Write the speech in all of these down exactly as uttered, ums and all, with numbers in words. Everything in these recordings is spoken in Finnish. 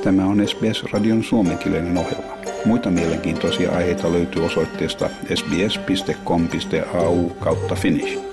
Tämä on S B S-radion suomenkielinen ohjelma. Muita mielenkiintoisia aiheita löytyy osoitteesta sbs piste com piste a u kautta finnish.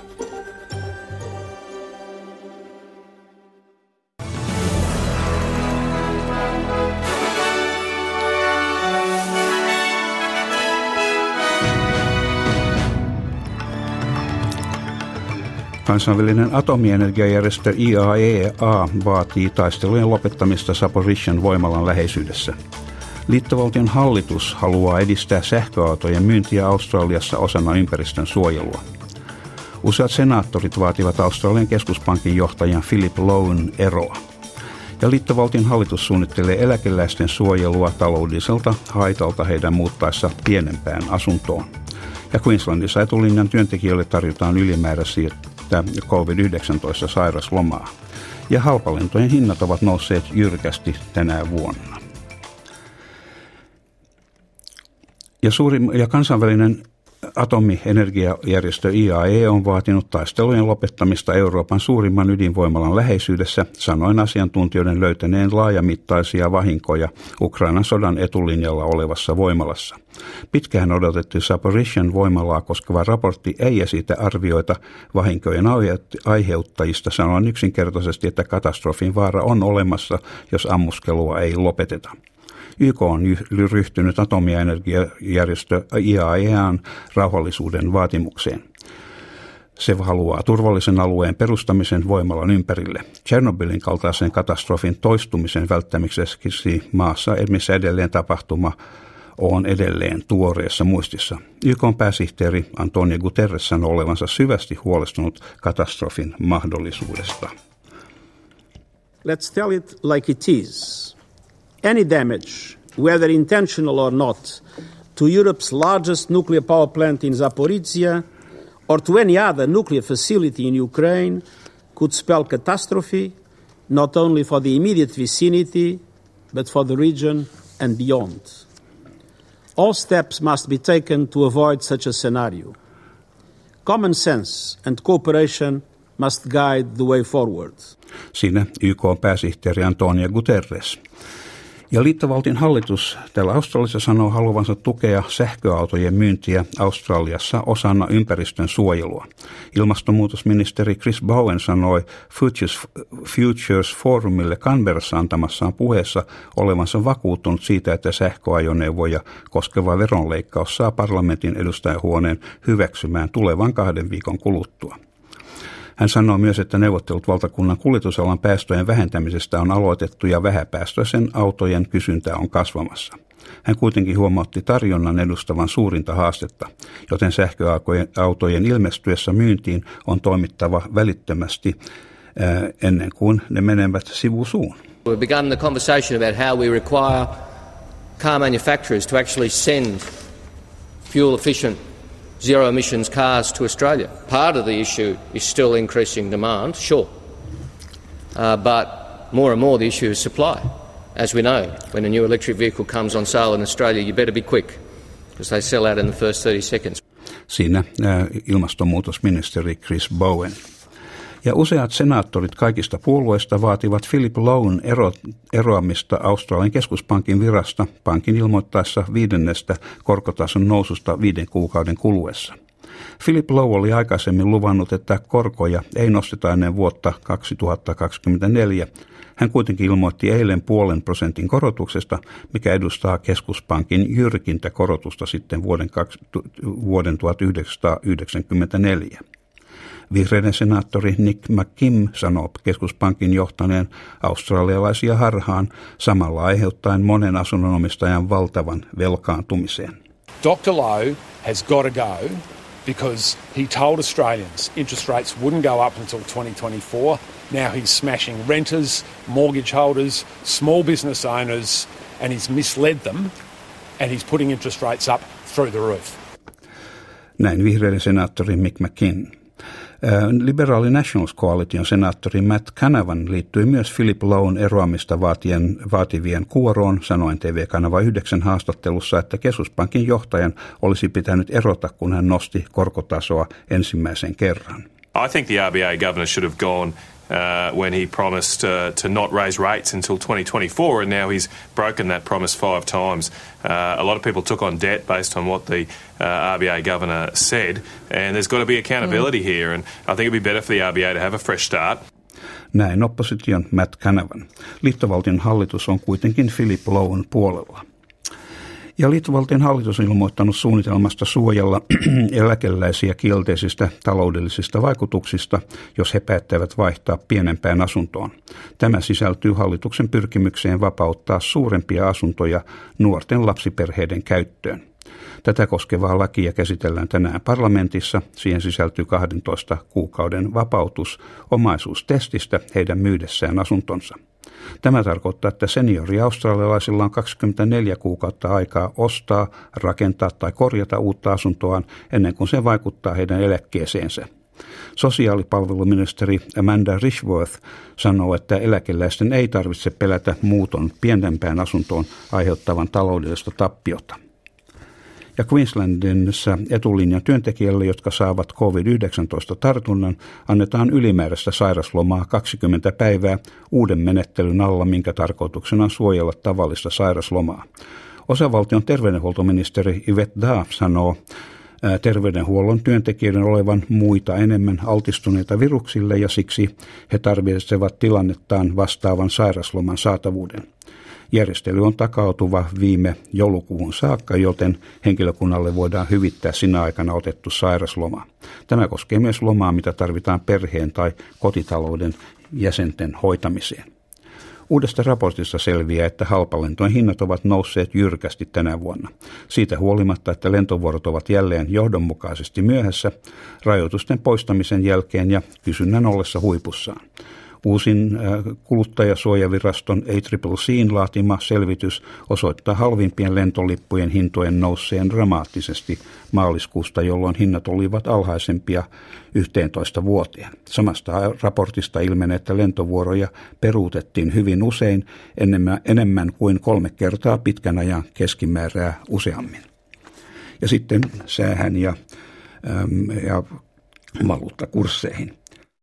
Kansainvälinen atomienergiajärjestö I A E A vaatii taistelujen lopettamista Zaporizhzhian voimalan läheisyydessä. Liittovaltion hallitus haluaa edistää sähköautojen myyntiä Australiassa osana ympäristön suojelua. Useat senaattorit vaativat Australian keskuspankin johtajan Philip Lowen eroa. Ja liittovaltion hallitus suunnittelee eläkeläisten suojelua taloudelliselta haitalta heidän muuttaessa pienempään asuntoon. Ja Queenslandissa etulinjan työntekijöille tarjotaan ylimääräisiä covid yhdeksäntoista sairaslomaa. Ja halpalentojen hinnat ovat nousseet jyrkästi tänä vuonna. Ja, suuri, ja kansainvälinen atomienergiajärjestö I A E on vaatinut taistelujen lopettamista Euroopan suurimman ydinvoimalan läheisyydessä, sanoen asiantuntijoiden löytäneen laajamittaisia vahinkoja Ukrainan sodan etulinjalla olevassa voimalassa. Pitkään odotettu Zaporizhzhian voimalaa koskeva raportti ei esitä arvioita vahinkojen aiheuttajista, sanoen yksinkertaisesti, että katastrofin vaara on olemassa, jos ammuskelua ei lopeteta. Y K on ryhtynyt atomienergiajärjestö I A E A:n rauhallisuuden vaatimukseen. Se haluaa turvallisen alueen perustamisen voimalan ympärille. Tšernobylin kaltaisen katastrofin toistumisen välttämiseksi maassa, missä edelleen tapahtuma on edelleen tuoreessa muistissa. Y K:n pääsihteeri Antonio Guterres sanoo olevansa syvästi huolestunut katastrofin mahdollisuudesta. Let's tell it like it is. Any damage, whether intentional or not, to Europe's largest nuclear power plant in Zaporizhzhia or to any other nuclear facility in Ukraine could spell catastrophe not only for the immediate vicinity but for the region and beyond. All steps must be taken to avoid such a scenario. Common sense and cooperation must guide the way forward. Siinä Y K:n pääsihteeri Antonio Guterres. Ja liittovaltion hallitus täällä Australiassa sanoo haluavansa tukea sähköautojen myyntiä Australiassa osana ympäristön suojelua. Ilmastonmuutosministeri Chris Bowen sanoi Futures, Futures Forumille Canberrassa antamassaan puheessa olevansa vakuuttunut siitä, että sähköajoneuvoja koskeva veronleikkaus saa parlamentin edustajahuoneen hyväksymään tulevan kahden viikon kuluttua. Hän sanoo myös, että neuvottelut valtakunnan kuljetusalan päästöjen vähentämisestä on aloitettu ja vähäpäästöisen autojen kysyntä on kasvamassa. Hän kuitenkin huomautti tarjonnan edustavan suurinta haastetta, joten sähköautojen ilmestyessä myyntiin on toimittava välittömästi ää, ennen kuin ne menevät sivusuun. We've begun the conversation about how we require car manufacturers to actually send fuel efficient zero emissions cars to Australia. Part of the issue is still increasing demand, sure, uh, but more and more the issue is supply. As we know, when a new electric vehicle comes on sale in Australia, you better be quick, because they sell out in the first thirty seconds. Siinä äh, ilmastonmuutosministeri Chris Bowen. Ja useat senaattorit kaikista puolueista vaativat Philip Lowen ero, eroamista Australian keskuspankin virasta pankin ilmoittaessa viidennestä korkotason noususta viiden kuukauden kuluessa. Philip Lowe oli aikaisemmin luvannut, että korkoja ei nosteta ennen vuotta kaksituhattakaksikymmentäneljä. Hän kuitenkin ilmoitti eilen puolen prosentin korotuksesta, mikä edustaa keskuspankin jyrkintä korotusta sitten vuoden, vuoden tuhatyhdeksänsataayhdeksänkymmentäneljä. Vihreiden senaattori Nick McKim sanoo keskuspankin johtaneen australialaisia harhaan, samalla aiheuttaen monen asunnonomistajan valtavan velkaantumiseen. Doctor Lowe has got to go because he told Australians interest rates wouldn't go up until twenty twenty-four. Now he's smashing renters, mortgage holders, small business owners, and he's misled them, and he's putting interest rates up through the roof. Näin vihreiden senaattori Mick McKin. Liberaali Nationals Coalition senaattori Matt Canavan liittyi myös Philip Lowen eroamista vaatien, vaativien kuoroon, sanoen T V-kanava yhdeksän haastattelussa, että keskuspankin johtajan olisi pitänyt erota, kun hän nosti korkotasoa ensimmäisen kerran. I think the R B A governor should have gone uh, when he promised uh, to not raise rates until twenty twenty-four, and now he's broken that promise five times. Uh, a lot of people took on debt based on what the uh, R B A governor said, and there's got to be accountability mm. here, and I think it'd be better for the R B A to have a fresh start. Näin opposition Matt Canavan. Liittovaltion hallitus on kuitenkin Philip Lowen puolella. Ja liittovaltion hallitus on ilmoittanut suunnitelmasta suojella eläkeläisiä kielteisistä taloudellisista vaikutuksista, jos he päättävät vaihtaa pienempään asuntoon. Tämä sisältyy hallituksen pyrkimykseen vapauttaa suurempia asuntoja nuorten lapsiperheiden käyttöön. Tätä koskevaa lakia käsitellään tänään parlamentissa. Siihen sisältyy kahdentoista kuukauden vapautus omaisuustestistä heidän myydessään asuntonsa. Tämä tarkoittaa, että seniori-australialaisilla on kaksikymmentäneljä kuukautta aikaa ostaa, rakentaa tai korjata uutta asuntoaan ennen kuin se vaikuttaa heidän eläkkeeseensä. Sosiaalipalveluministeri Amanda Rishworth sanoo, että eläkeläisten ei tarvitse pelätä muuton pienempään asuntoon aiheuttavan taloudellista tappiota. Ja Queenslandissa etulinjan työntekijälle, jotka saavat covid yhdeksäntoista tartunnan, annetaan ylimääräistä sairaslomaa kaksikymmentä päivää uuden menettelyn alla, minkä tarkoituksena on suojella tavallista sairaslomaa. Osavaltion terveydenhuoltoministeri Yvette Daff sanoo terveydenhuollon työntekijöiden olevan muita enemmän altistuneita viruksille ja siksi he tarvitsevat tilannettaan vastaavan sairasloman saatavuuden. Järjestely on takautuva viime joulukuuhun saakka, joten henkilökunnalle voidaan hyvittää sinä aikana otettu sairasloma. Tämä koskee myös lomaa, mitä tarvitaan perheen tai kotitalouden jäsenten hoitamiseen. Uudesta raportista selviää, että halpalentojen hinnat ovat nousseet jyrkästi tänä vuonna. Siitä huolimatta, että lentovuorot ovat jälleen johdonmukaisesti myöhässä rajoitusten poistamisen jälkeen ja kysynnän ollessa huipussaan. Uusin kuluttajasuojaviraston A C C C:n laatima selvitys osoittaa halvimpien lentolippujen hintojen nousseen dramaattisesti maaliskuusta, jolloin hinnat olivat alhaisempia yhteentoista vuoteen. Samasta raportista ilmenee, että lentovuoroja peruutettiin hyvin usein enemmän, enemmän kuin kolme kertaa pitkän ajan keskimäärää useammin. Ja sitten säähän ja, ja valuuttakursseihin.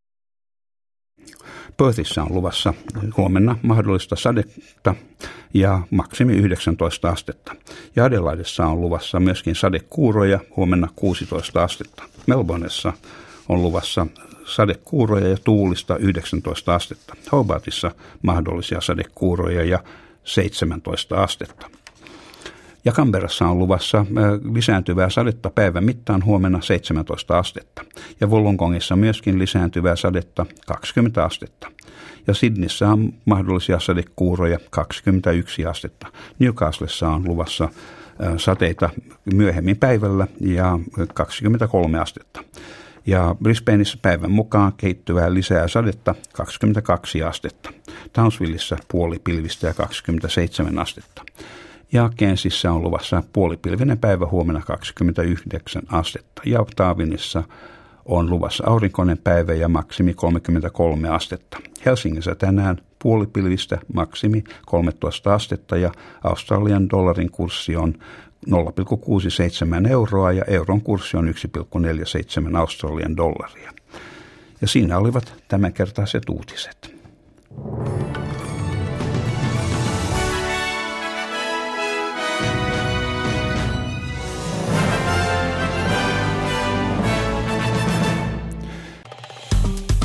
Perthissä on luvassa huomenna mahdollista sadetta ja maksimi yhdeksäntoista astetta. Ja Adelaidessa on luvassa myöskin sadekuuroja, huomenna kuusitoista astetta. Melbourneessa on luvassa sadekuuroja ja tuulista yhdeksäntoista astetta. Hobartissa mahdollisia sadekuuroja ja seitsemäntoista astetta. Ja Canberrassa on luvassa lisääntyvää sadetta päivän mittaan huomenna seitsemäntoista astetta. Ja Wollongongissa myöskin lisääntyvää sadetta kaksikymmentä astetta. Ja Sydneyssä on mahdollisia sadekuuroja kaksikymmentäyksi astetta. Newcastlessa on luvassa sateita myöhemmin päivällä ja kaksikymmentäkolme astetta. Ja Brisbaneissa päivän mukaan kehittyvää lisää sadetta kaksikymmentäkaksi astetta. Townsvillessä puoli pilvistä ja kaksikymmentäseitsemän astetta. Ja Cairnsissa on luvassa puolipilvinen päivä huomenna kaksikymmentäyhdeksän astetta. Ja Darwinissa on luvassa aurinkoinen päivä ja maksimi kolmekymmentäkolme astetta. Helsingissä tänään puolipilvistä maksimi kolmetoista astetta ja Australian dollarin kurssi on nolla pilkku kuusikymmentäseitsemän euroa ja euron kurssi on yksi pilkku neljäkymmentäseitsemän Australian dollaria. Ja siinä olivat tämänkertaiset uutiset.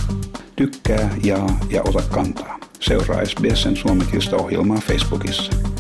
Tykkää, jaa ja ota kantaa. Seuraa S B S:n suomenkielistä ohjelmaa Facebookissa.